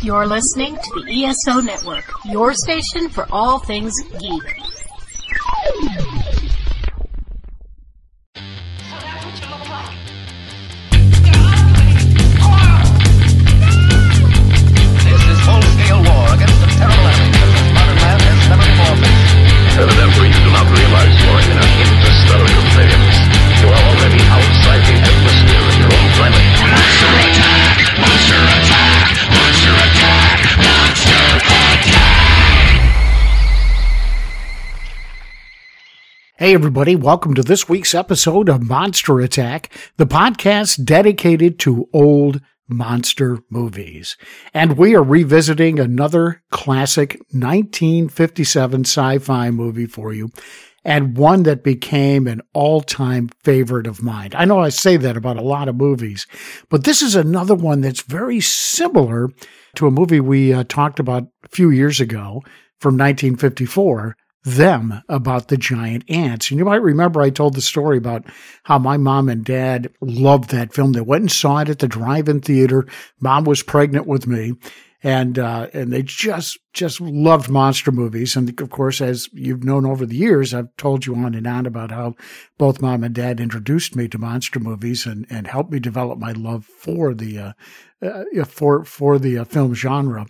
You're listening to the ESO Network, your station for all things geek. Evidently, you do not realize you are in an interstellar conveyance. You are already outside the atmosphere of your own planet. Monster attack! Monster attack! Monster attack! Monster attack! Hey everybody, welcome to this week's episode of Monster Attack, the podcast dedicated to old monster movies. And we are revisiting another classic 1957 sci-fi movie for you, and one that became an all-time favorite of mine. I know I say that about a lot of movies, but this is another one that's very similar to a movie we talked about a few years ago from 1954, Them, about the giant ants. And you might remember I told the story about how my mom and dad loved that film. They went and saw it at the drive-in theater. Mom was pregnant with me, and they just loved monster movies. And of course, as you've known over the years, I've told you on and on about how both mom and dad introduced me to monster movies and helped me develop my love for the film genre.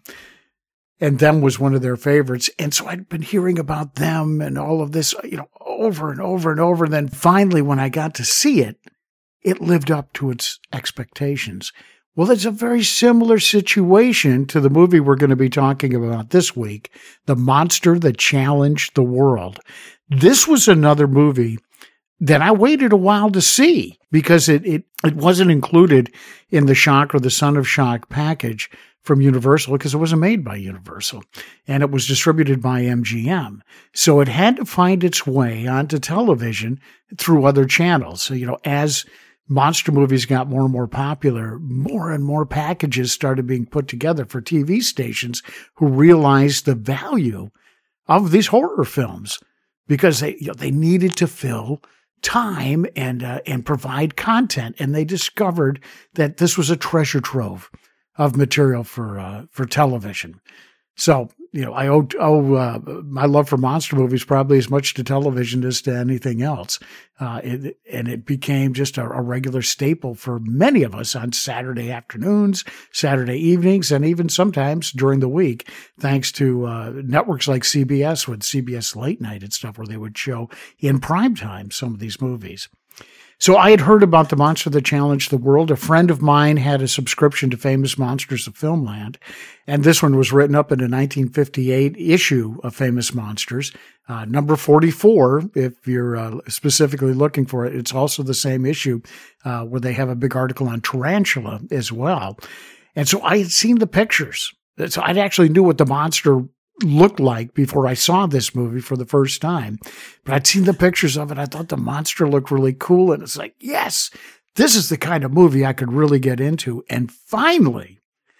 And Them was one of their favorites. And so I'd been hearing about Them and all of this, over and over and over. And then finally, when I got to see it, it lived up to its expectations. Well, it's a very similar situation to the movie we're going to be talking about this week, The Monster That Challenged the World. This was another movie that I waited a while to see because it wasn't included in the Shock or the Son of Shock package from Universal because it wasn't made by Universal and it was distributed by MGM. So it had to find its way onto television through other channels. So, as monster movies got more and more popular, more and more packages started being put together for TV stations who realized the value of these horror films because they needed to fill time and provide content. And they discovered that this was a treasure trove of material for television. So, I owe my love for monster movies probably as much to television as to anything else. And it became just a regular staple for many of us on Saturday afternoons, Saturday evenings, and even sometimes during the week, thanks to networks like CBS with CBS Late Night and stuff where they would show in primetime some of these movies. So I had heard about The Monster That Challenged the World. A friend of mine had a subscription to Famous Monsters of Filmland, and this one was written up in a 1958 issue of Famous Monsters, number 44, if you're specifically looking for it. It's also the same issue where they have a big article on Tarantula as well. And so I had seen the pictures. So I actually knew what the monster looked like before I saw this movie for the first time. But I'd seen the pictures of it. I thought the monster looked really cool. And it's like, yes, this is the kind of movie I could really get into. And finally,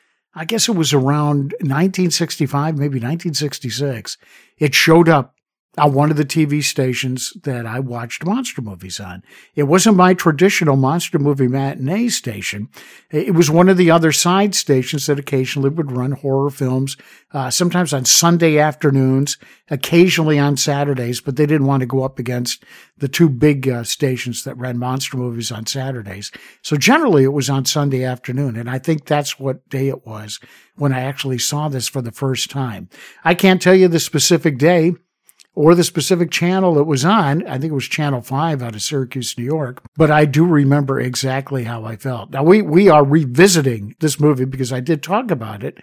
I guess it was around 1965, maybe 1966, it showed up on one of the TV stations that I watched monster movies on. It wasn't my traditional monster movie matinee station. It was one of the other side stations that occasionally would run horror films, sometimes on Sunday afternoons, occasionally on Saturdays, but they didn't want to go up against the two big stations that ran monster movies on Saturdays. So generally it was on Sunday afternoon, and I think that's what day it was when I actually saw this for the first time. I can't tell you the specific day or the specific channel it was on. I think it was Channel 5 out of Syracuse, New York. But I do remember exactly how I felt. Now, we are revisiting this movie because I did talk about it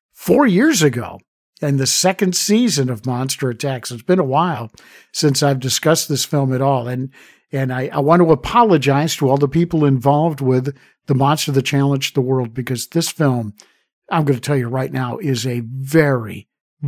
4 years ago in the second season of Monster Attack. So it's been a while since I've discussed this film at all. And I want to apologize to all the people involved with The Monster That Challenged the World because this film, I'm going to tell you right now, is a very,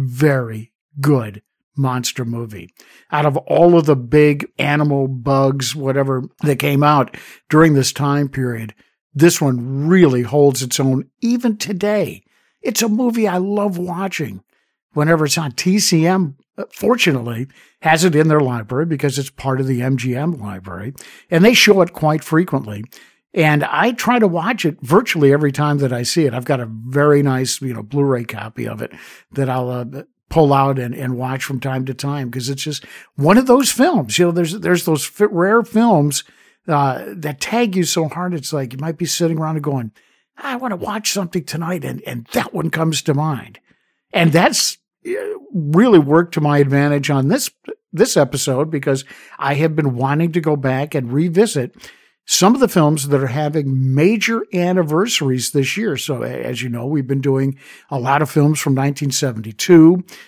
very good monster movie. Out of all of the big animal, bugs, whatever that came out during this time period, this one really holds its own even today. It's a movie I love watching whenever it's on. TCM, fortunately, has it in their library because it's part of the MGM library, and they show it quite frequently. And I try to watch it virtually every time that I see it. I've got a very nice, Blu-ray copy of it that I'll pull out and watch from time to time, because it's just one of those films. There's those rare films that tag you so hard. It's like you might be sitting around and going, I want to watch something tonight, and that one comes to mind. And that's really worked to my advantage on this episode, because I have been wanting to go back and revisit some of the films that are having major anniversaries this year. So as you know, we've been doing a lot of films from 1972,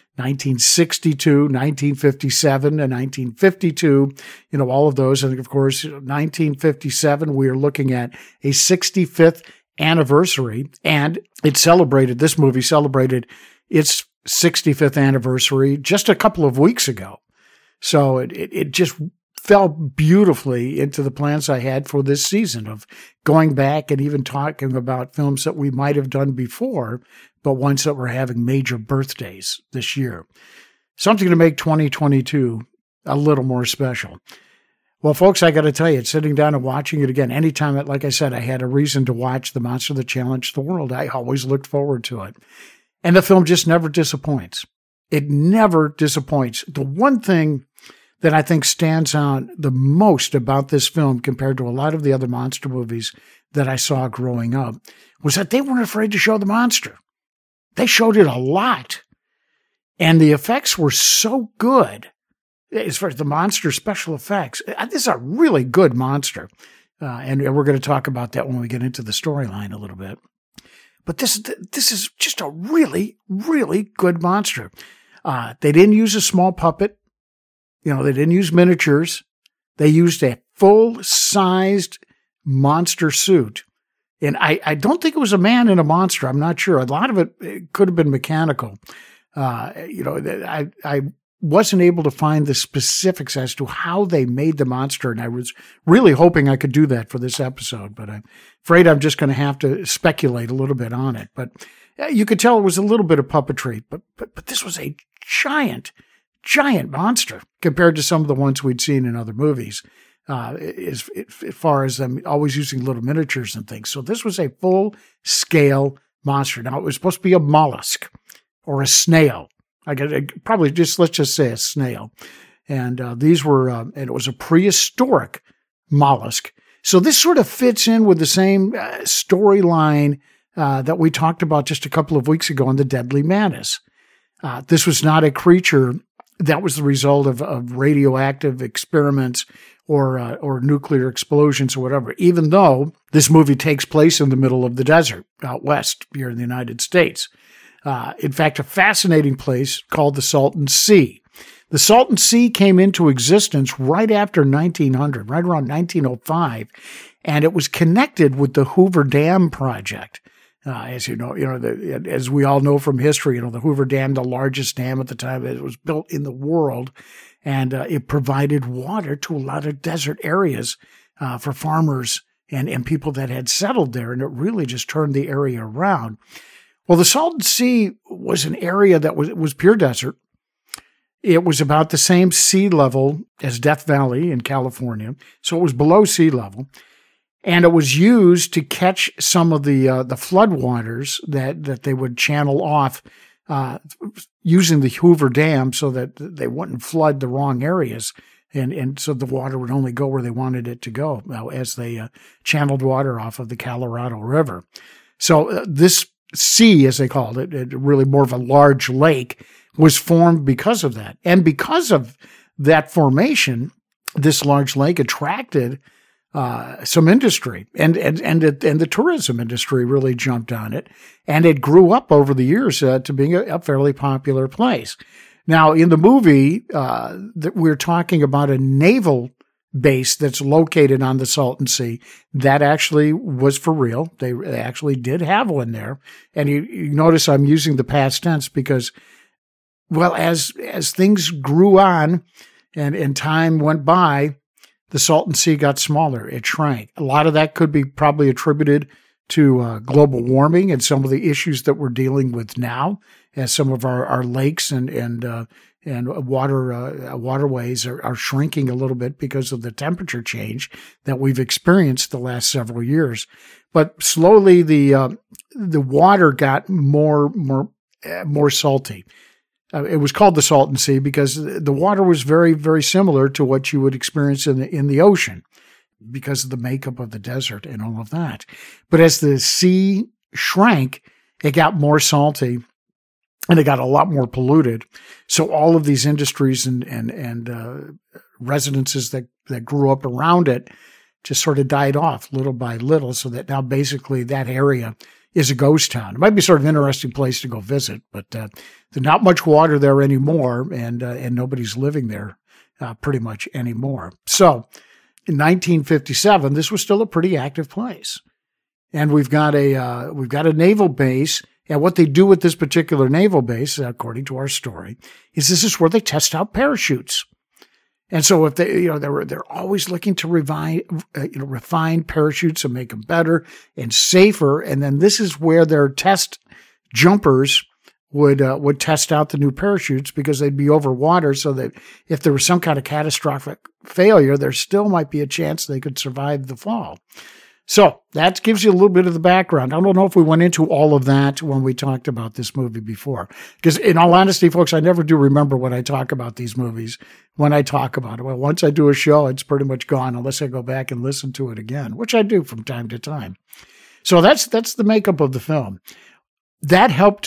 1962, 1957, and 1952, all of those. And of course, 1957, we are looking at a 65th anniversary, and this movie celebrated its 65th anniversary just a couple of weeks ago. So it just fell beautifully into the plans I had for this season of going back and even talking about films that we might have done before, but ones that were having major birthdays this year. Something to make 2022 a little more special. Well, folks, I got to tell you, sitting down and watching it again, anytime, like I said, I had a reason to watch The Monster That Challenged the World, I always looked forward to it. And the film just never disappoints. It never disappoints. The one thing that I think stands out the most about this film compared to a lot of the other monster movies that I saw growing up was that they weren't afraid to show the monster. They showed it a lot. And the effects were so good. As far as the monster special effects, this is a really good monster. And we're going to talk about that when we get into the storyline a little bit. But this is just a really, really good monster. They didn't use a small puppet. They didn't use miniatures. They used a full-sized monster suit. And I don't think it was a man in a monster. I'm not sure. A lot of it could have been mechanical. I wasn't able to find the specifics as to how they made the monster, and I was really hoping I could do that for this episode, but I'm afraid I'm just going to have to speculate a little bit on it. But you could tell it was a little bit of puppetry, but this was a giant monster compared to some of the ones we'd seen in other movies, as far as them always using little miniatures and things. So this was a full-scale monster. Now, it was supposed to be a mollusk or a snail. Let's just say a snail. And these were, and it was a prehistoric mollusk. So this sort of fits in with the same storyline that we talked about just a couple of weeks ago on The Deadly Mantis. This was not a creature that was the result of radioactive experiments or nuclear explosions or whatever, even though this movie takes place in the middle of the desert out west here in the United States. In fact, a fascinating place called the Salton Sea. The Salton Sea came into existence right after 1900, right around 1905, and it was connected with the Hoover Dam project. As you know, as we all know from history, the Hoover Dam, the largest dam at the time, it was built in the world, and it provided water to a lot of desert areas for farmers and people that had settled there, and it really just turned the area around. Well, the Salton Sea was an area that was pure desert. It was about the same sea level as Death Valley in California, so it was below sea level. And it was used to catch some of the floodwaters that they would channel off using the Hoover Dam so that they wouldn't flood the wrong areas. And so the water would only go where they wanted it to go as they channeled water off of the Colorado River. So this sea, as they called it, really more of a large lake, was formed because of that. And because of that formation, this large lake attracted some industry, and the tourism industry really jumped on it, and it grew up over the years to being a fairly popular place. Now, in the movie, we're talking about a naval base that's located on the Salton Sea. That actually was for real. They actually did have one there. And you notice I'm using the past tense because, well, as things grew on and time went by, the Salton Sea got smaller. It shrank. A lot of that could be probably attributed to global warming and some of the issues that we're dealing with now, as some of our lakes and and waterways are shrinking a little bit because of the temperature change that we've experienced the last several years. But slowly the water got more salty. It was called the Salton Sea because the water was very, very similar to what you would experience in the ocean because of the makeup of the desert and all of that. But as the sea shrank, it got more salty and it got a lot more polluted. So all of these industries and residences that grew up around it just sort of died off little by little, so that now basically that area is a ghost town. It might be sort of an interesting place to go visit, but there's not much water there anymore, and nobody's living there pretty much anymore. So in 1957, this was still a pretty active place, and we've got a naval base. And what they do with this particular naval base, according to our story, is this is where they test out parachutes. And so if they're always looking to refine parachutes and make them better and safer. And then this is where their test jumpers would test out the new parachutes, because they'd be over water, so that if there was some kind of catastrophic failure, there still might be a chance they could survive the fall. So that gives you a little bit of the background. I don't know if we went into all of that when we talked about this movie before, because in all honesty, folks, I never do remember when I talk about these movies when I talk about it. Well, once I do a show, it's pretty much gone unless I go back and listen to it again, which I do from time to time. So that's the makeup of the film. That helped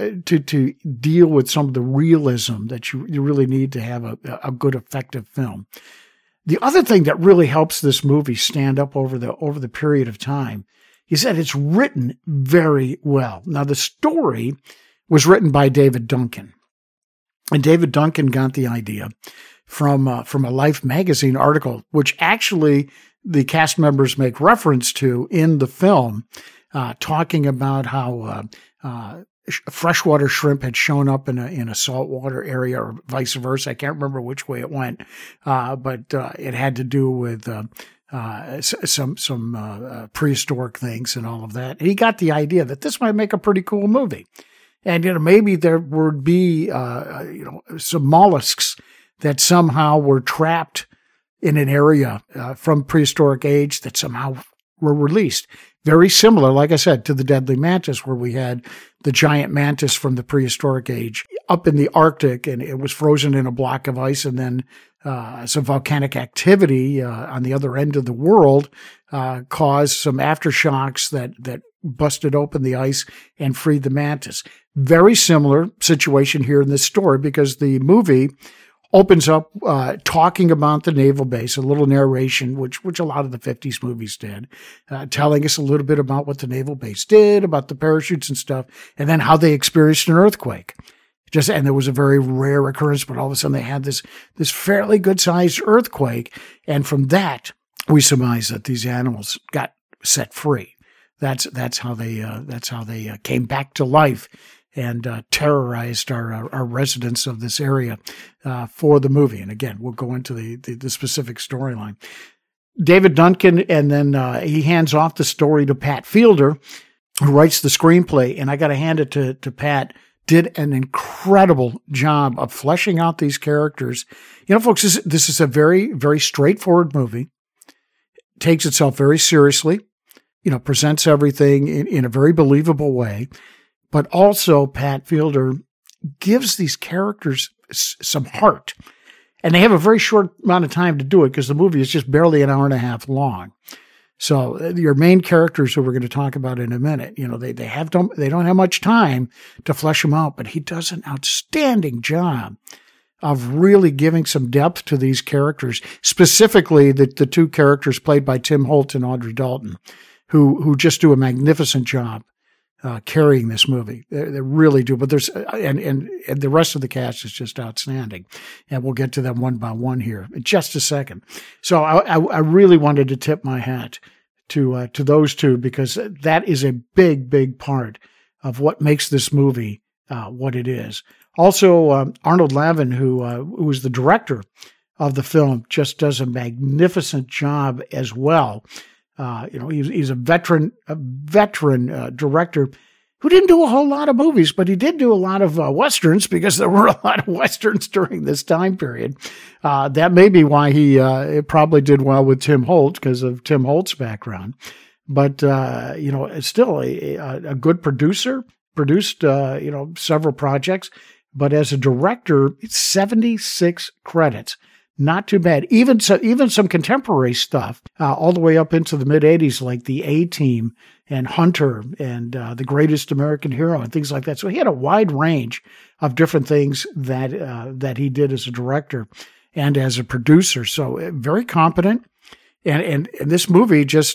to deal with some of the realism that you really need to have a good, effective film. The other thing that really helps this movie stand up over the period of time is that it's written very well. Now, the story was written by David Duncan, and David Duncan got the idea from a Life magazine article, which actually the cast members make reference to in the film, talking about how freshwater shrimp had shown up in a saltwater area, or vice versa. I can't remember which way it went, but it had to do with some prehistoric things and all of that. And he got the idea that this might make a pretty cool movie, and maybe there would be some mollusks that somehow were trapped in an area from prehistoric age that somehow were released. Very similar, like I said, to the deadly mantis, where we had the giant mantis from the prehistoric age up in the Arctic, and it was frozen in a block of ice, and then some volcanic activity on the other end of the world caused some aftershocks that busted open the ice and freed the mantis. Very similar situation here in this story, because the movie opens up talking about the naval base, a little narration, which a lot of the 50s movies did, telling us a little bit about what the naval base did, about the parachutes and stuff, and then how they experienced an earthquake. And there was a very rare occurrence, but all of a sudden they had this fairly good-sized earthquake, and from that we surmise that these animals got set free. That's how they came back to life and terrorized our residents of this area for the movie. And again, we'll go into the specific storyline. David Duncan, and then he hands off the story to Pat Fielder, who writes the screenplay. And I got to hand it to Pat. Did an incredible job of fleshing out these characters. Folks, this is a very, very straightforward movie. Takes itself very seriously. Presents everything in a very believable way. But also, Pat Fielder gives these characters some heart. And they have a very short amount of time to do it, because the movie is just barely an hour and a half long. So your main characters, who we're going to talk about in a minute, they don't have much time to flesh them out, but he does an outstanding job of really giving some depth to these characters, specifically the two characters played by Tim Holt and Audrey Dalton, who just do a magnificent job carrying this movie. They really do. But there's and the rest of the cast is just outstanding, and we'll get to them one by one here in just a second. So I really wanted to tip my hat to those two, because that is a big part of what makes this movie what it is. Also, Arnold Lavin, who was the director of the film, just does a magnificent job as well. He's a veteran director, who didn't do a whole lot of movies, but he did do a lot of Westerns because there were a lot of Westerns during this time period. That may be why he probably did well with Tim Holt because of Tim Holt's background. But, still a good producer, produced, several projects. But as a director, it's 76 credits. Not too bad. Even some contemporary stuff, all the way up into the mid-'80s, like The A-Team and Hunter and The Greatest American Hero and things like that. So he had a wide range of different things that he did as a director and as a producer. So very competent. And this movie just,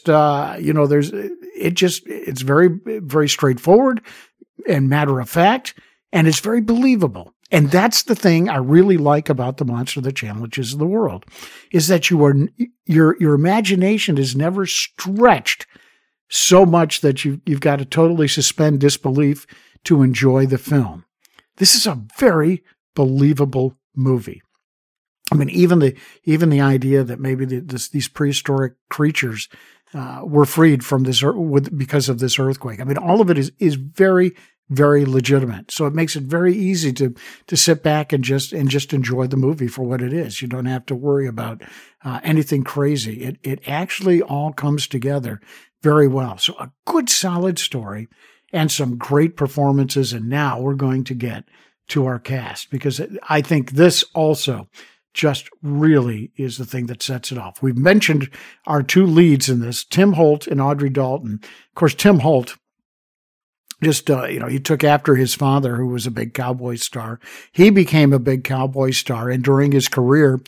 it's very, very straightforward and matter of fact, and it's very believable. And that's the thing I really like about the monster that challenges the world, is that your imagination is never stretched so much that you've got to totally suspend disbelief to enjoy the film. This is a very believable movie. I mean, even the idea that maybe these prehistoric creatures were freed from this because of this earthquake. I mean, all of it is very, very legitimate. So it makes it very easy to sit back and just enjoy the movie for what it is. You don't have to worry about anything crazy. It actually all comes together very well. So a good, solid story and some great performances. And now we're going to get to our cast, because I think this also just really is the thing that sets it off. We've mentioned our two leads in this, Tim Holt and Audrey Dalton. Of course, Tim Holt, just, he took after his father, who was a big cowboy star. He became a big cowboy star. And during his career,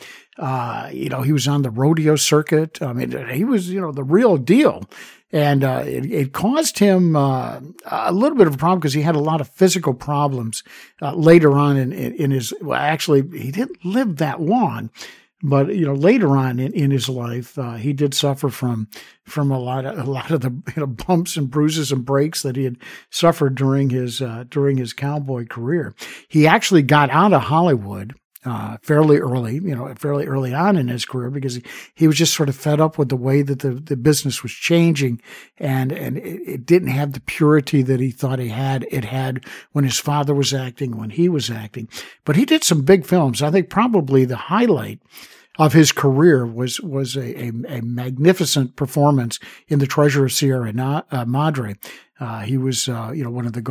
he was on the rodeo circuit. I mean, he was, the real deal. And it caused him a little bit of a problem because he had a lot of physical problems later on in his. Well, actually, he didn't live that long, but later on in his life, he did suffer from a lot of the bumps and bruises and breaks that he had suffered during his cowboy career. He actually got out of Hollywood fairly early on in his career, because he was just sort of fed up with the way that the business was changing, and it didn't have the purity that he thought it had when his father was acting, when he was acting. But he did some big films. I think probably the highlight of his career was a magnificent performance in The Treasure of Sierra Madre. He was, one of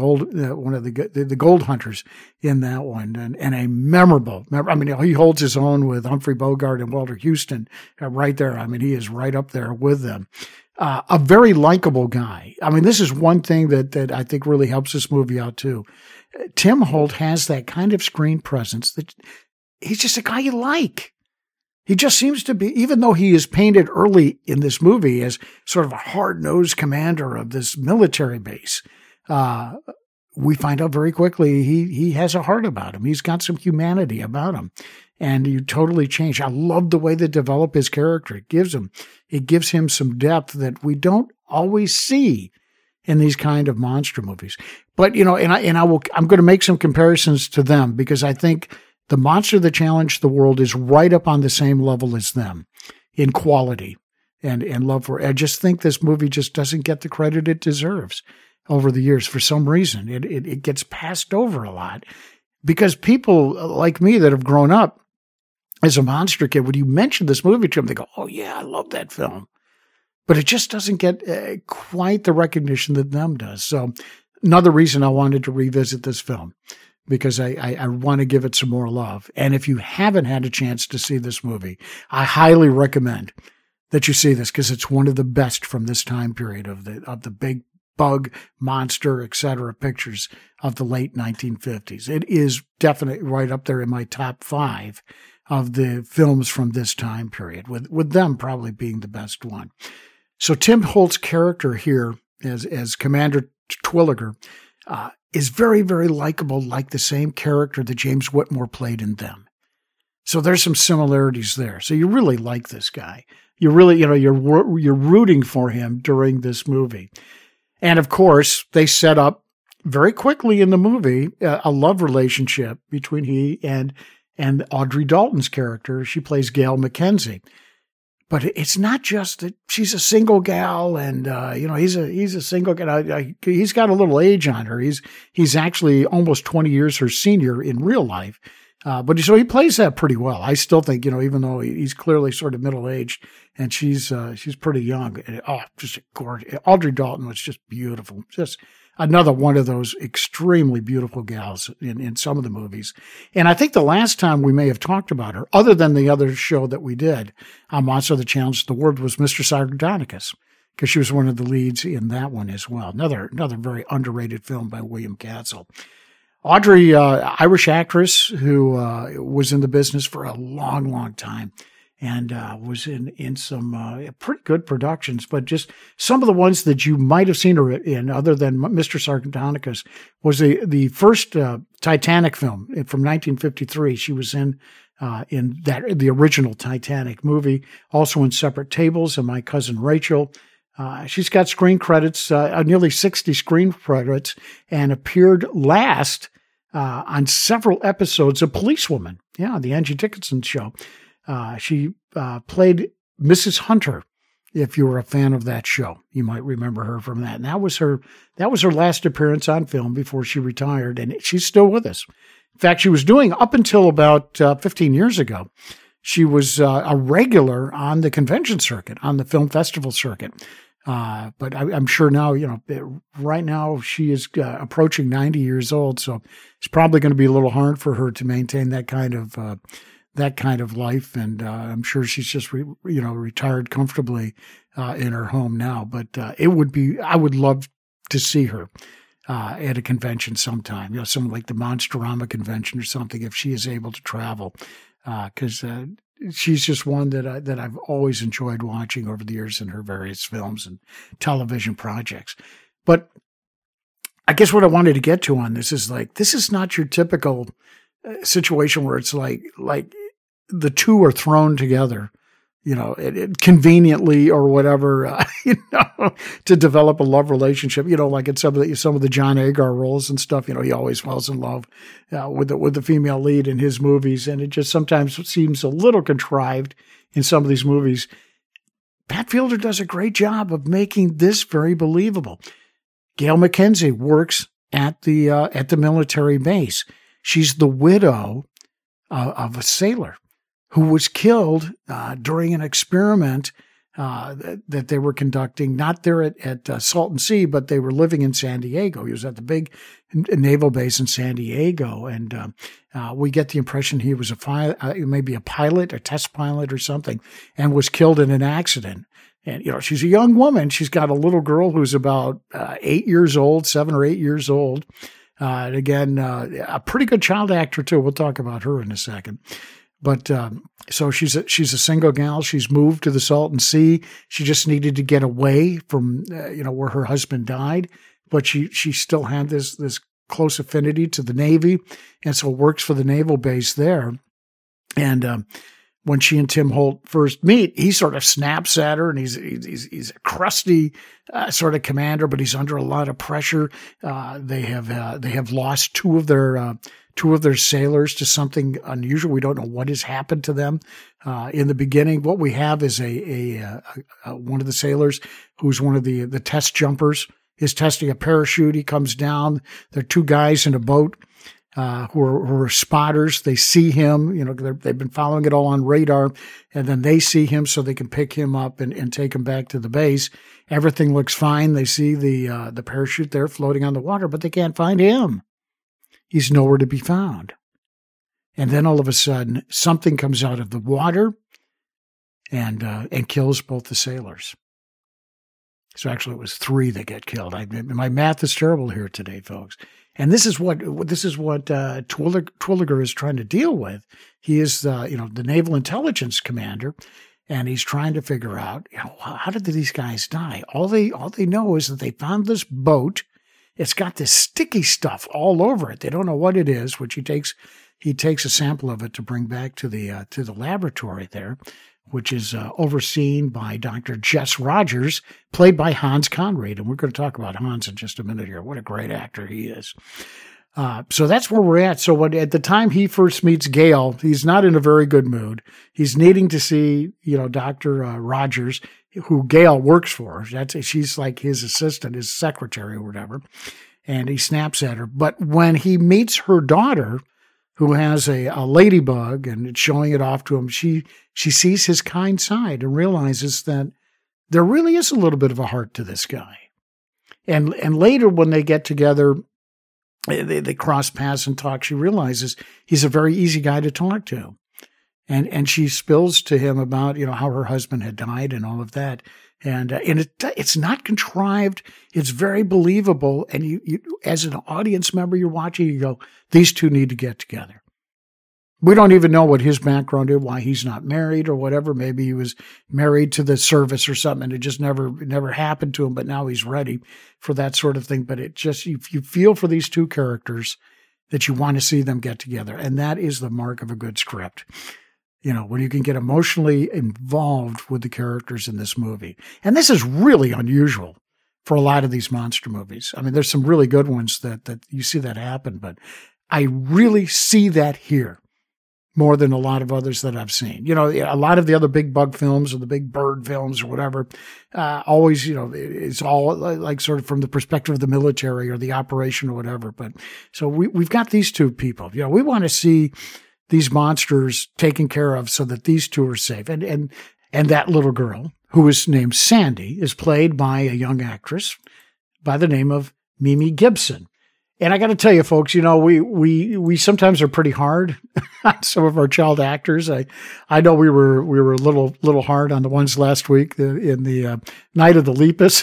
the gold hunters in that one, and a memorable. I mean, he holds his own with Humphrey Bogart and Walter Houston right there. I mean, he is right up there with them. A very likable guy. I mean, this is one thing that I think really helps this movie out too. Tim Holt has that kind of screen presence that he's just a guy you like. He just seems to be, even though he is painted early in this movie as sort of a hard-nosed commander of this military base, we find out very quickly he has a heart about him. He's got some humanity about him, and you totally change. I love the way they develop his character. It gives him some depth that we don't always see in these kind of monster movies. But I'm going to make some comparisons to them, because I think the monster that challenged the world is right up on the same level as them in quality and love for. I just think this movie just doesn't get the credit it deserves over the years. For some reason, it gets passed over a lot, because people like me that have grown up as a monster kid, when you mention this movie to them, they go, "Oh yeah, I love that film," but it just doesn't get quite the recognition that them does. So another reason I wanted to revisit this film, because I want to give it some more love. And if you haven't had a chance to see this movie, I highly recommend that you see this, because it's one of the best from this time period of the big bug, monster, etc. pictures of the late 1950s. It is definitely right up there in my top 5 of the films from this time period, with them probably being the best one. So Tim Holt's character here as Commander Twilliger is very, very likable, like the same character that James Whitmore played in Them. So there's some similarities there. So you really like this guy. You really, you're rooting for him during this movie. And of course, they set up very quickly in the movie a love relationship between he and Audrey Dalton's character. She plays Gail McKenzie. But it's not just that she's a single gal, and he's a single gal. He's got a little age on her. He's actually almost 20 years her senior in real life. But so he plays that pretty well. I still think, even though he's clearly sort of middle aged, and she's pretty young. And, just gorgeous. Audrey Dalton was just beautiful. Just another one of those extremely beautiful gals in some of the movies. And I think the last time we may have talked about her, other than the other show that we did on Monster of the Challenge, the word was Mr. Sardonicus, because she was one of the leads in that one as well. Another very underrated film by William Castle. Audrey, Irish actress who was in the business for a long, long time, and was in some pretty good productions, but just some of the ones that you might have seen her in, other than Mr. Sardonicus, was the first Titanic film from 1953. She was in the original Titanic movie, also in Separate Tables and My Cousin Rachel. She's got screen credits, nearly 60 screen credits, and appeared last on several episodes of Policewoman. Yeah, the Angie Dickinson show. She played Mrs. Hunter. If you were a fan of that show, you might remember her from that. And that was her last appearance on film before she retired, and she's still with us. In fact, she was doing up until about 15 years ago. She was a regular on the convention circuit, on the film festival circuit. But I'm sure now, right now she is approaching 90 years old, so it's probably going to be a little hard for her to maintain that kind of life. And I'm sure she's just retired comfortably in her home now. But I would love to see her at a convention sometime. Something like the Monsterama convention or something, if she is able to travel, because she's just one that I've always enjoyed watching over the years in her various films and television projects. But I guess what I wanted to get to on this is this is not your typical situation where it's like the two are thrown together, conveniently or whatever, to develop a love relationship, like in some of the John Agar roles and stuff. He always falls in love with the female lead in his movies, and it just sometimes seems a little contrived in some of these movies. Pat Fielder does a great job of making this very believable. Gail McKenzie works at the military base. She's the widow of a sailor who was killed during an experiment that they were conducting, not there at Salton Sea, but they were living in San Diego. He was at the big naval base in San Diego, and we get the impression he was maybe a pilot, a test pilot or something, and was killed in an accident. And, she's a young woman. She's got a little girl who's about 8 years old, 7 or 8 years old. And again, a pretty good child actor, too. We'll talk about her in a second. But so she's a single gal. She's moved to the Salton Sea. She just needed to get away from where her husband died, but she still had this close affinity to the Navy, and so works for the naval base there. And when she and Tim Holt first meet, he sort of snaps at her, and he's a crusty sort of commander, but he's under a lot of pressure. They have lost two of their sailors to something unusual. We don't know what has happened to them. In the beginning, what we have is a one of the sailors who's one of the test jumpers is testing a parachute. He comes down. There are two guys in a boat who are spotters. They see him. They've been following it all on radar, and then they see him so they can pick him up and take him back to the base. Everything looks fine. They see the parachute there floating on the water, but they can't find him. He's nowhere to be found. And then all of a sudden, something comes out of the water and kills both the sailors. So actually, it was 3 that get killed. My math is terrible here today, folks. And this is what Twilliger is trying to deal with. He is the naval intelligence commander, and he's trying to figure out how did these guys die. All they know is that they found this boat. It's got this sticky stuff all over it. They don't know what it is, which he takes a sample of it to bring back to the laboratory there, which is overseen by Dr. Jess Rogers, played by Hans Conried. And we're going to talk about Hans in just a minute here. What a great actor he is. So that's where we're at. So at the time he first meets Gail, he's not in a very good mood. He's needing to see, Dr. Rogers, who Gail works for. She's like his assistant, his secretary or whatever. And he snaps at her. But when he meets her daughter, who has a ladybug and it's showing it off to him, she sees his kind side and realizes that there really is a little bit of a heart to this guy. And later when they get together, they cross paths and talk, she realizes he's a very easy guy to talk to. And she spills to him about, how her husband had died and all of that. And it's not contrived. It's very believable. And you, as an audience member, you're watching, you go, these two need to get together. We don't even know what his background is, why he's not married or whatever. Maybe he was married to the service or something and it just never happened to him, but now he's ready for that sort of thing. But it just, you feel for these two characters that you want to see them get together. And that is the mark of a good script. When you can get emotionally involved with the characters in this movie. And this is really unusual for a lot of these monster movies. I mean, there's some really good ones that you see that happen, but I really see that here more than a lot of others that I've seen. A lot of the other big bug films or the big bird films or whatever, always, it's all like sort of from the perspective of the military or the operation or whatever. But so we've got these two people. We want to see these monsters taken care of so that these two are safe. And that little girl, who is named Sandy, is played by a young actress by the name of Mimi Gibson. And I got to tell you, folks, we sometimes are pretty hard on some of our child actors. I know we were a little hard on the ones last week in the Night of the Lepus.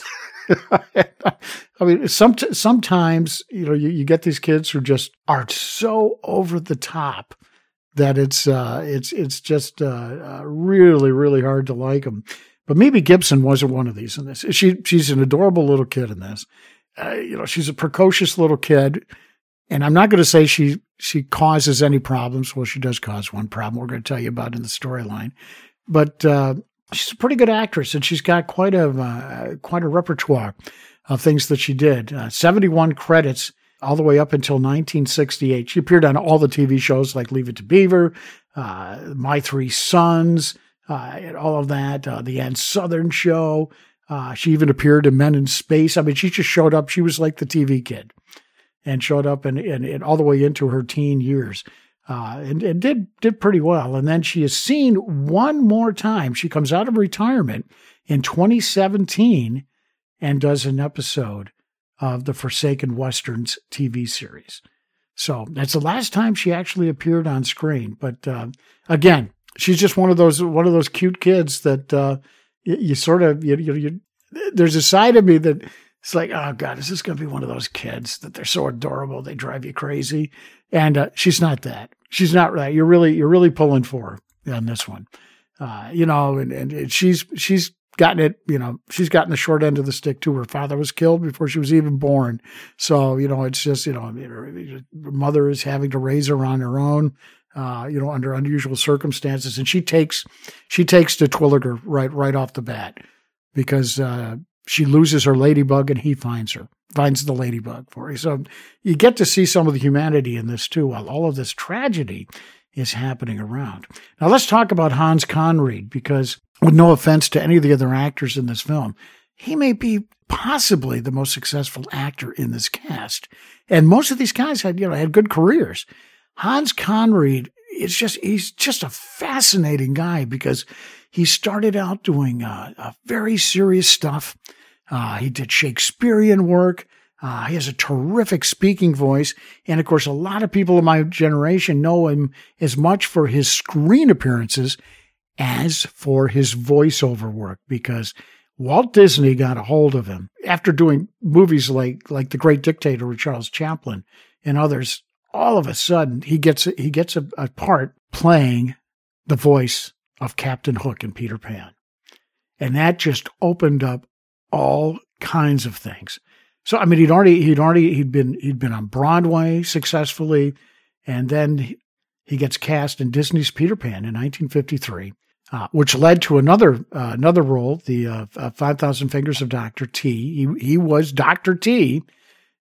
I mean, sometimes you get these kids who just are so over the top that it's just really, really hard to like them. But Mimi Gibson wasn't one of these in this. She's an adorable little kid in this. She's a precocious little kid, and I'm not going to say she causes any problems. Well, she does cause one problem we're going to tell you about in the storyline, but she's a pretty good actress, and she's got quite a repertoire of things that she did. 71 credits all the way up until 1968. She appeared on all the TV shows like Leave It to Beaver, My Three Sons, and all of that. The Ann Southern Show. She even appeared in Men in Space. I mean, she just showed up. She was like the TV kid and showed up and all the way into her teen years, and did pretty well. And then she is seen one more time. She comes out of retirement in 2017 and does an episode of the Forsaken Westerns TV series. So that's the last time she actually appeared on screen. But, again, she's just one of those cute kids that, you sort of, there's a side of me that it's like, oh God, is this going to be one of those kids that they're so adorable, they drive you crazy? And she's not that. She's not right. You're really pulling for her on this one, and she's gotten it. She's gotten the short end of the stick too. Her father was killed before she was even born, so it's just her mother is having to raise her on her own. Under unusual circumstances. And she takes to Twilliger right off the bat because she loses her ladybug and he finds the ladybug for her. So you get to see some of the humanity in this too, while all of this tragedy is happening around. Now let's talk about Hans Conried, because with no offense to any of the other actors in this film, he may be possibly the most successful actor in this cast. And most of these guys had good careers. Hans Conried he's just a fascinating guy because he started out doing very serious stuff. He did Shakespearean work. He has a terrific speaking voice. And of course, a lot of people in my generation know him as much for his screen appearances as for his voiceover work, because Walt Disney got a hold of him after doing movies like The Great Dictator with Charles Chaplin and others. All of a sudden, he gets a part playing the voice of Captain Hook in Peter Pan. And that just opened up all kinds of things. So, I mean, he'd been on Broadway successfully, and then he gets cast in Disney's Peter Pan in 1953, which led to another role, the 5,000 Fingers of Dr. T. He was Dr. T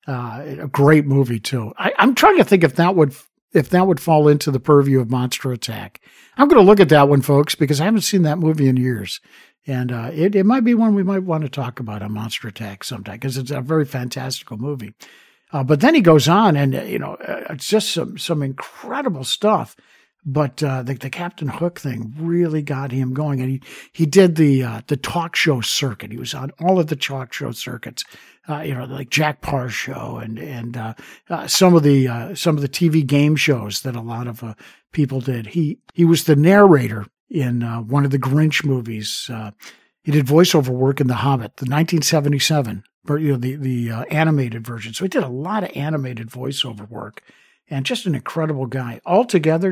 A great movie too. I'm trying to think if that would fall into the purview of Monster Attack. I'm going to look at that one, folks, because I haven't seen that movie in years. And it might be one we might want to talk about on Monster Attack sometime, because it's a very fantastical movie. But then he goes on, and it's just some incredible stuff. But the Captain Hook thing really got him going, and he did the talk show circuit. He was on all of the talk show circuits, like Jack Parr's show, and some of the TV game shows that a lot of people did. He was the narrator in one of the Grinch movies. He did voiceover work in The Hobbit, the 1977, the animated version. So he did a lot of animated voiceover work. And just an incredible guy. Altogether,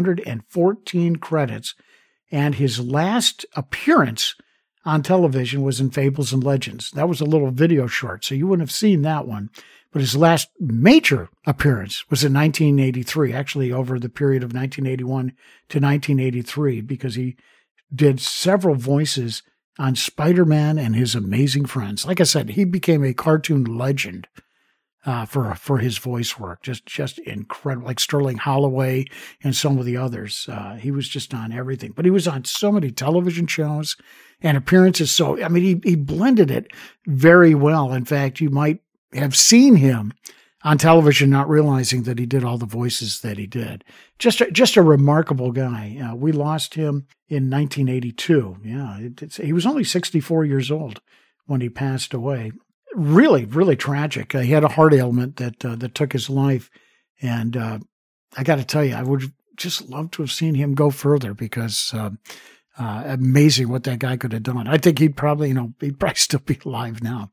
214 credits. And his last appearance on television was in Fables and Legends. That was a little video short, so you wouldn't have seen that one. But his last major appearance was in 1983, actually over the period of 1981 to 1983, because he did several voices on Spider-Man and His Amazing Friends. Like I said, he became a cartoon legend. For his voice work, just incredible, like Sterling Holloway and some of the others. He was just on everything, but he was on so many television shows and appearances. So, I mean, he blended it very well. In fact, you might have seen him on television, not realizing that he did all the voices that he did. Just a remarkable guy. We lost him in 1982. Yeah, he was only 64 years old when he passed away. Really, really tragic. He had a heart ailment that took his life. And I got to tell you, I would just love to have seen him go further, because amazing what that guy could have done. I think he'd probably still be alive now,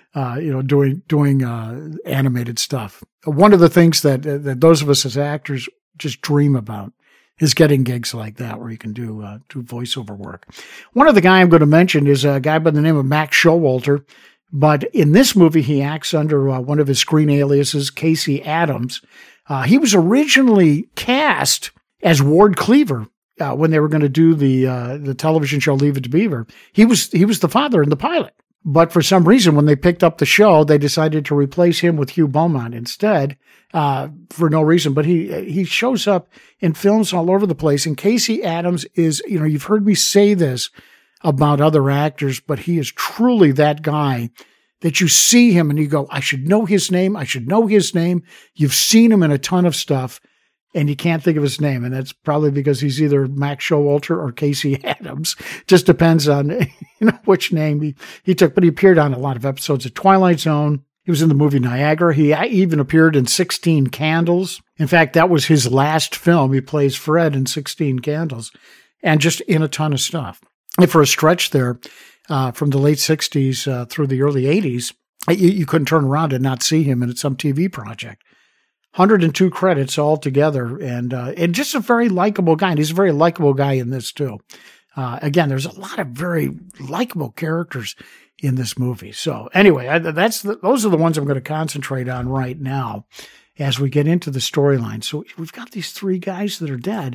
doing animated stuff. One of the things that those of us as actors just dream about is getting gigs like that where you can do voiceover work. One of the guy I'm going to mention is a guy by the name of Max Showalter. But in this movie, he acts under one of his screen aliases, Casey Adams. He was originally cast as Ward Cleaver when they were going to do the television show Leave It to Beaver. He was the father in the pilot. But for some reason, when they picked up the show, they decided to replace him with Hugh Beaumont instead, for no reason. But he shows up in films all over the place. And Casey Adams is, you've heard me say this about other actors, but he is truly that guy that you see him and you go, I should know his name. I should know his name. You've seen him in a ton of stuff and you can't think of his name. And that's probably because he's either Max Showalter or Casey Adams. Just depends on, which name he took, but he appeared on a lot of episodes of Twilight Zone. He was in the movie Niagara. He even appeared in 16 Candles. In fact, that was his last film. He plays Fred in 16 Candles and just in a ton of stuff. And for a stretch there, from the late 60s through the early 80s, you couldn't turn around and not see him in some TV project. 102 credits altogether, and just a very likable guy. And he's a very likable guy in this, too. Again, there's a lot of very likable characters in this movie. So anyway, those are the ones I'm going to concentrate on right now as we get into the storyline. So we've got these three guys that are dead.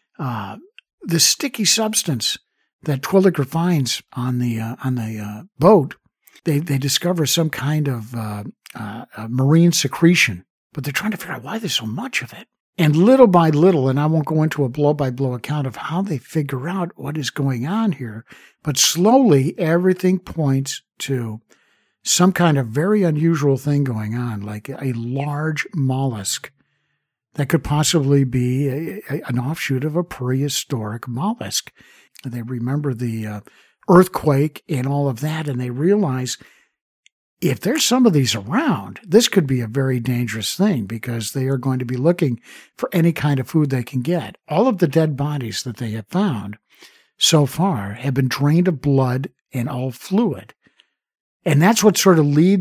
The sticky substance that Twilliger finds on the boat, they discover some kind of marine secretion, but they're trying to figure out why there's so much of it. And little by little, and I won't go into a blow-by-blow account of how they figure out what is going on here, but slowly everything points to some kind of very unusual thing going on, like a large mollusk that could possibly be an offshoot of a prehistoric mollusk. They remember the earthquake and all of that, and they realize if there's some of these around, this could be a very dangerous thing because they are going to be looking for any kind of food they can get. All of the dead bodies that they have found so far have been drained of blood and all fluid. And that's what sort of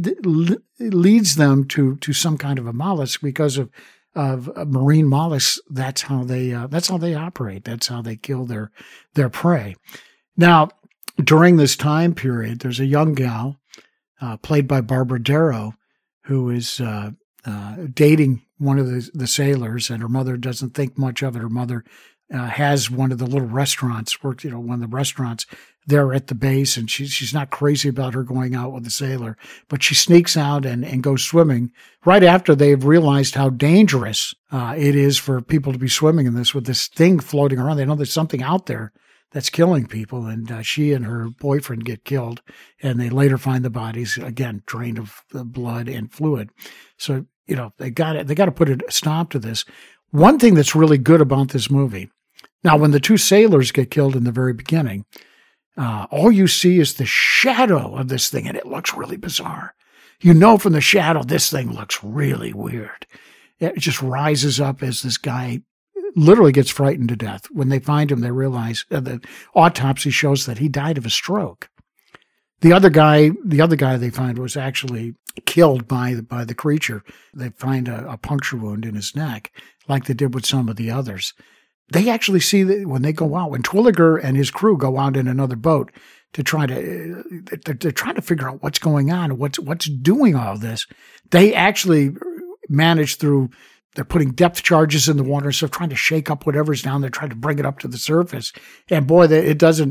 leads them to some kind of a mollusk because of marine mollusks. That's how they operate. That's how they kill their prey. Now, during this time period, there's a young gal played by Barbara Darrow who is dating one of the sailors, and her mother doesn't think much of it. Her mother has one of the little restaurants, one of the restaurants there at the base, and she's not crazy about her going out with a sailor, but she sneaks out and goes swimming right after they've realized how dangerous it is for people to be swimming in this with this thing floating around. They know there's something out there that's killing people, and she and her boyfriend get killed, and they later find the bodies, again, drained of blood and fluid. So, they got to put a stop to this. One thing that's really good about this movie, now when the two sailors get killed in the very beginning, all you see is the shadow of this thing, and it looks really bizarre. From the shadow, this thing looks really weird. It just rises up as this guy literally gets frightened to death. When they find him, they realize the autopsy shows that he died of a stroke. The other guy they find was actually killed by the creature. They find a puncture wound in his neck, like they did with some of the others. They actually see that when they go out, when Twilliger and his crew go out in another boat to they're trying to figure out what's going on, what's doing all this. They actually manage they're putting depth charges in the water, so trying to shake up whatever's down there, trying to bring it up to the surface. And boy, it doesn't.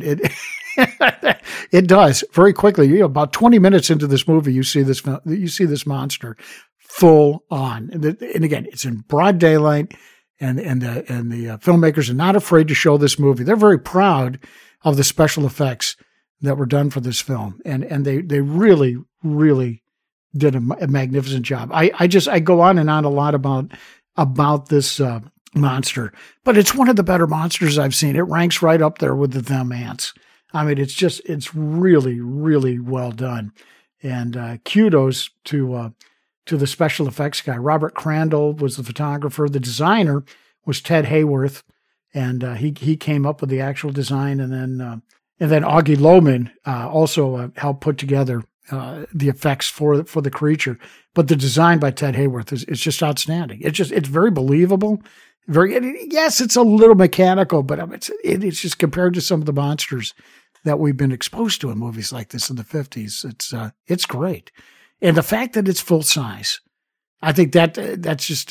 It does very quickly. About 20 minutes into this movie, you see this monster full on, and again, it's in broad daylight. And the filmmakers are not afraid to show this movie. They're very proud of the special effects that were done for this film, and they really, really did a magnificent job. I go on and on a lot about this monster, but it's one of the better monsters I've seen. It ranks right up there with the Them Ants. I mean, it's really, really well done, and kudos to the special effects guy. Robert Crandall was the photographer. The designer was Ted Hayworth, and he came up with the actual design, and then Augie Lohman also helped put together the effects for the creature. But the design by Ted Hayworth is just outstanding. It's very believable. Yes, it's a little mechanical, but it's just compared to some of the monsters that we've been exposed to in movies like this in the 50s. It's great. And the fact that it's full size, I think that's just,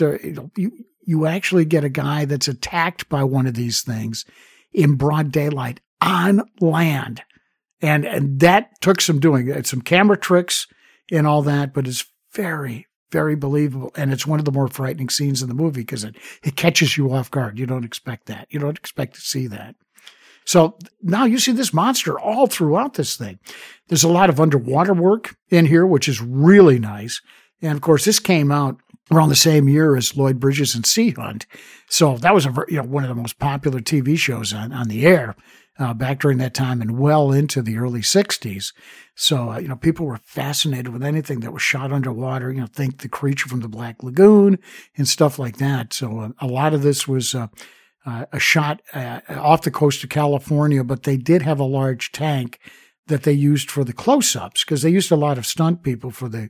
you actually get a guy that's attacked by one of these things in broad daylight on land. And that took some doing. It's some camera tricks and all that, but it's very, very believable. And it's one of the more frightening scenes in the movie because it catches you off guard. You don't expect that. You don't expect to see that. So now you see this monster all throughout this thing. There's a lot of underwater work in here, which is really nice. And of course, this came out around the same year as Lloyd Bridges and Sea Hunt. So that was one of the most popular TV shows on the air back during that time and well into the early 60s. So, people were fascinated with anything that was shot underwater, think The Creature from the Black Lagoon and stuff like that. So a lot of this was a shot off the coast of California, but they did have a large tank that they used for the close-ups because they used a lot of stunt people for the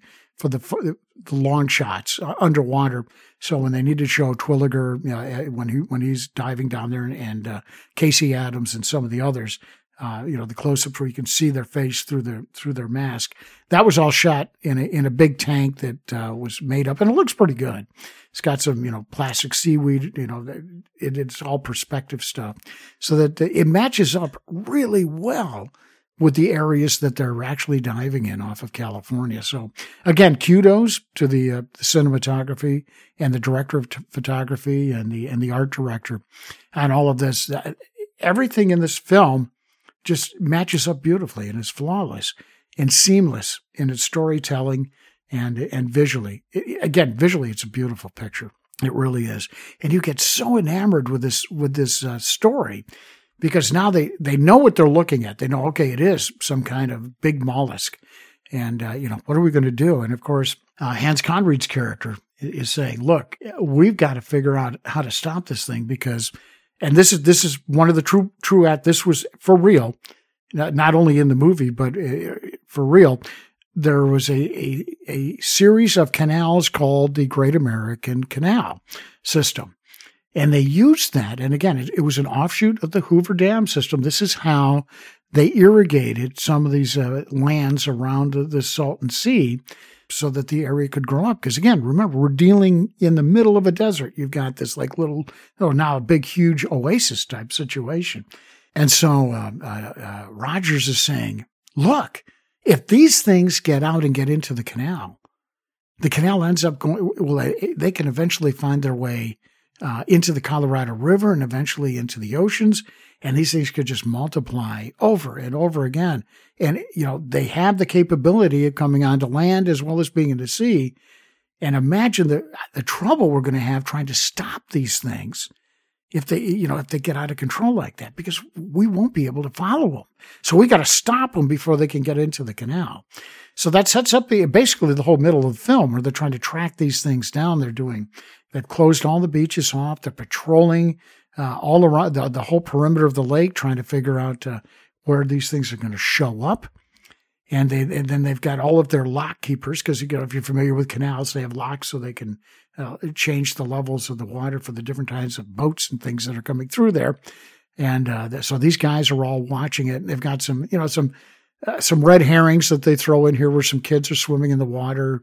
long shots underwater. So when they needed to show Twilliger, when he's diving down there, and Casey Adams and some of the others, the close-ups where you can see their face through their mask, that was all shot in a big tank that was made up, and it looks pretty good. It's got some, plastic seaweed, it's all perspective stuff so that it matches up really well with the areas that they're actually diving in off of California. So again, kudos to the cinematography and the director of photography and the art director on all of this. Everything in this film just matches up beautifully and is flawless and seamless in its storytelling and visually. Visually, it's a beautiful picture. It really is. And you get so enamored with this story because now they know what they're looking at. They know, okay, it is some kind of big mollusk. And, what are we going to do? And of course, Hans Conried's character is saying, look, we've got to figure out how to stop this thing because, and this is one of the true act. This was for real, not only in the movie, but for real. There was a series of canals called the Great American Canal System. And they used that. And again, it was an offshoot of the Hoover Dam system. This is how they irrigated some of these lands around the Salton Sea so that the area could grow up. Because again, remember, we're dealing in the middle of a desert. You've got this now a big, huge oasis type situation. And so Rogers is saying, look, if these things get out and get into the canal ends up going, well, they can eventually find their way into the Colorado River and eventually into the oceans. And these things could just multiply over and over again. And, they have the capability of coming onto land as well as being in the sea. And imagine the trouble we're going to have trying to stop these things if they get out of control like that, because we won't be able to follow them. So we got to stop them before they can get into the canal. So that sets up basically the whole middle of the film where they're trying to track these things down. They've closed all the beaches off. They're patrolling all around the whole perimeter of the lake, trying to figure out where these things are going to show up. And then they've got all of their lock keepers, because if you're familiar with canals, they have locks so they can change the levels of the water for the different kinds of boats and things that are coming through there. And so these guys are all watching it. They've got some red herrings that they throw in here where some kids are swimming in the water,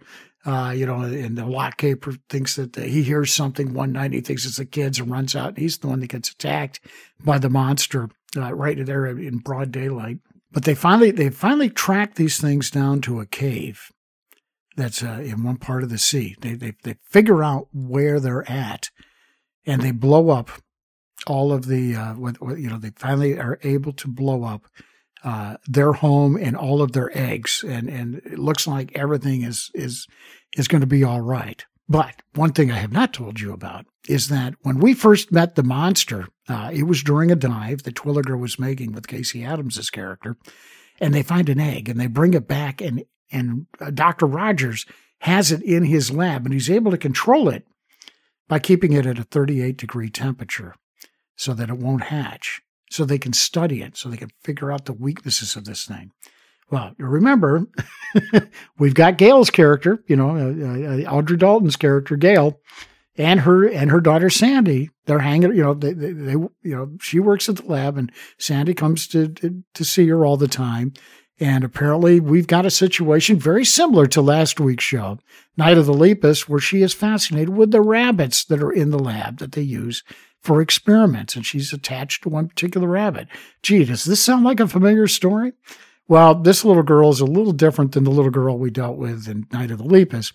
and the lock keeper thinks that he hears something one night. He thinks it's the kids and runs out. He's the one that gets attacked by the monster right there in broad daylight. But they finally track these things down to a cave that's in one part of the sea. They figure out where they're at, and they blow up all of the they finally are able to blow up their home and all of their eggs, and it looks like everything is going to be all right. But one thing I have not told you about is that when we first met the monster, it was during a dive that Twilliger was making with Casey Adams' character, and they find an egg and they bring it back, and Dr. Rogers has it in his lab, and he's able to control it by keeping it at a 38-degree temperature so that it won't hatch, so they can study it, so they can figure out the weaknesses of this thing. Well, you remember, we've got Gail's character, Audrey Dalton's character, Gail, and her daughter Sandy. They're hanging, she works at the lab, and Sandy comes to see her all the time. And apparently, we've got a situation very similar to last week's show, Night of the Lepus, where she is fascinated with the rabbits that are in the lab that they use for experiments, and she's attached to one particular rabbit. Gee, does this sound like a familiar story? Well, this little girl is a little different than the little girl we dealt with in Night of the Lepus.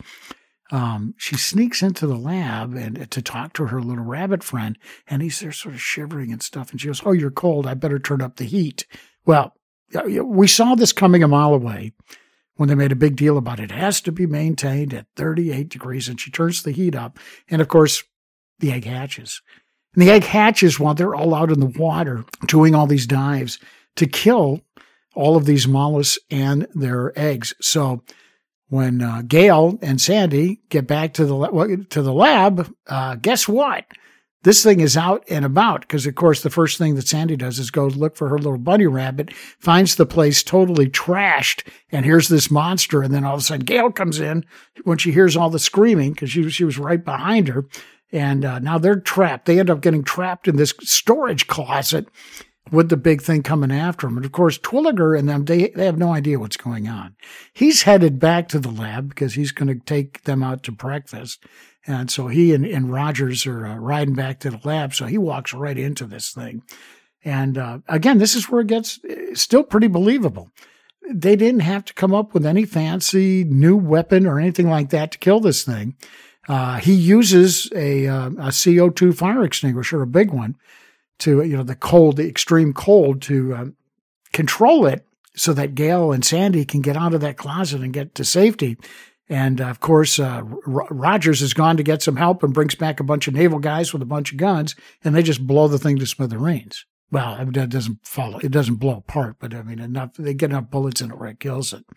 She sneaks into the lab and to talk to her little rabbit friend, and he's there sort of shivering and stuff. And she goes, "Oh, you're cold. I better turn up the heat." Well, we saw this coming a mile away when they made a big deal about it. It has to be maintained at 38 degrees, and she turns the heat up. And, of course, the egg hatches. And the egg hatches while they're all out in the water doing all these dives to kill all of these mollusks and their eggs. So when Gail and Sandy get back to the lab, guess what? This thing is out and about because, of course, the first thing that Sandy does is go look for her little bunny rabbit, finds the place totally trashed, and here's this monster. And then all of a sudden, Gail comes in when she hears all the screaming because she was right behind her. And now they're trapped. They end up getting trapped in this storage closet with the big thing coming after them. And, of course, Twilliger and them, they have no idea what's going on. He's headed back to the lab because he's going to take them out to breakfast. And so he and Rogers are riding back to the lab, so he walks right into this thing. And again, this is where it gets still pretty believable. They didn't have to come up with any fancy new weapon or anything like that to kill this thing. He uses a CO2 fire extinguisher, a big one, to the extreme cold, to control it so that Gail and Sandy can get out of that closet and get to safety. And, of course, Rogers has gone to get some help and brings back a bunch of naval guys with a bunch of guns, and they just blow the thing to smithereens. Well, I mean, that doesn't follow. It doesn't blow apart, but I mean, they get enough bullets in it where it kills it.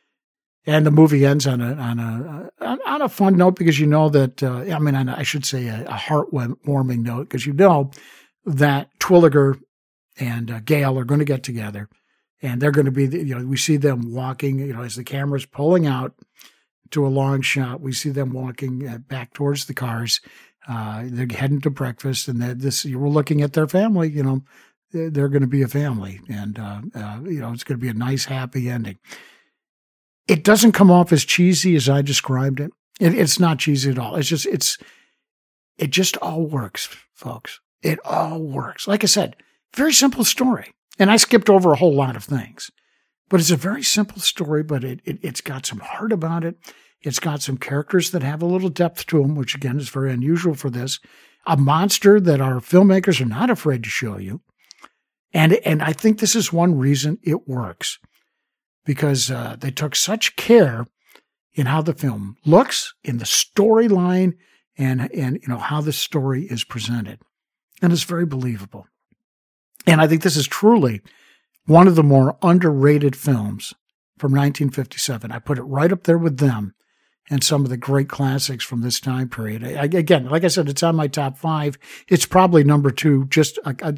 And the movie ends on a fun note because you know that, I should say a heartwarming note because you know that Twilliger and Gail are going to get together, and they're going to be, we see them walking, as the camera's pulling out to a long shot. We see them walking back towards the cars. They're heading to breakfast, and we're looking at their family. They're going to be a family, and it's going to be a nice, happy ending. It doesn't come off as cheesy as I described it. It's not cheesy at all. It just all works, folks. It all works. Like I said, Very simple story. And I skipped over a whole lot of things. But it's a very simple story, but it's got some heart about it. It's got some characters that have a little depth to them, which, again, is very unusual for this. A monster that our filmmakers are not afraid to show you. And I think this is one reason it works. Because they took such care in how the film looks, in the storyline, and how the story is presented. And it's very believable. And I think this is truly one of the more underrated films from 1957. I put it right up there with them and some of the great classics from this time period. Again, like I said, it's on my top 5. It's probably number 2, just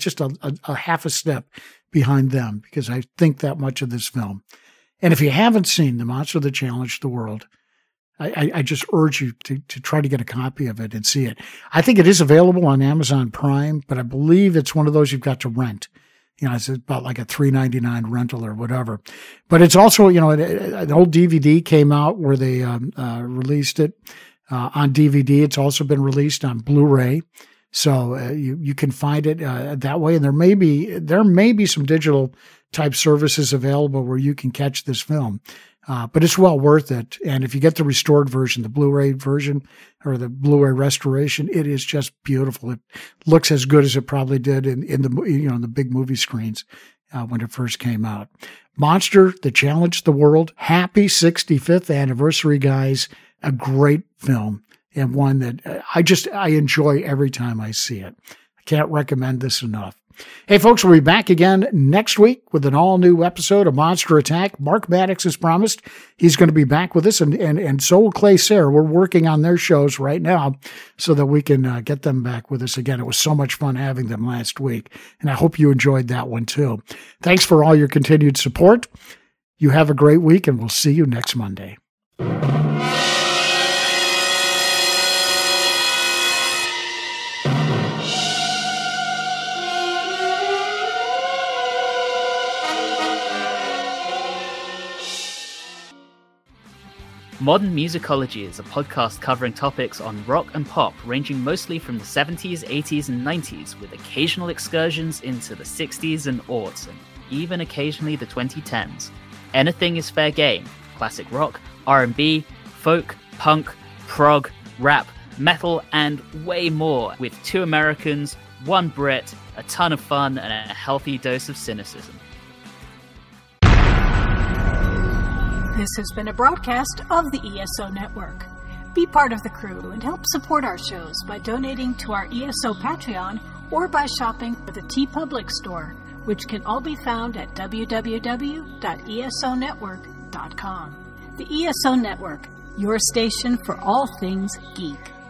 a half a step behind them, because I think that much of this film. And if you haven't seen The Monster That Challenged the World, I just urge you to try to get a copy of it and see it. I think it is available on Amazon Prime, but I believe it's one of those you've got to rent. It's about like a $3.99 rental or whatever. But it's also, an old DVD came out where they released it on DVD. It's also been released on Blu-ray. So you can find it that way. And there may be some digital type services available where you can catch this film. But it's well worth it. And if you get the restored version, the Blu-ray version or the Blu-ray restoration, it is just beautiful. It looks as good as it probably did in the big movie screens when it first came out. Monster That Challenged the World. Happy 65th anniversary, guys. A great film, and one that I enjoy every time I see it. I can't recommend this enough. Hey, folks, we'll be back again next week with an all-new episode of Monster Attack. Mark Maddox has promised he's going to be back with us, and so will Clay Sayre. We're working on their shows right now so that we can get them back with us again. It was so much fun having them last week, and I hope you enjoyed that one too. Thanks for all your continued support. You have a great week, and we'll see you next Monday. Modern Musicology is a podcast covering topics on rock and pop ranging mostly from the 70s, 80s, and 90s, with occasional excursions into the 60s and aughts, and even occasionally the 2010s. Anything is fair game. Classic rock, R&B, folk, punk, prog, rap, metal, and way more, with 2 Americans, 1 Brit, a ton of fun, and a healthy dose of cynicism. This has been a broadcast of the ESO Network. Be part of the crew and help support our shows by donating to our ESO Patreon or by shopping at the TeePublic store, which can all be found at www.esonetwork.com. The ESO Network, your station for all things geek.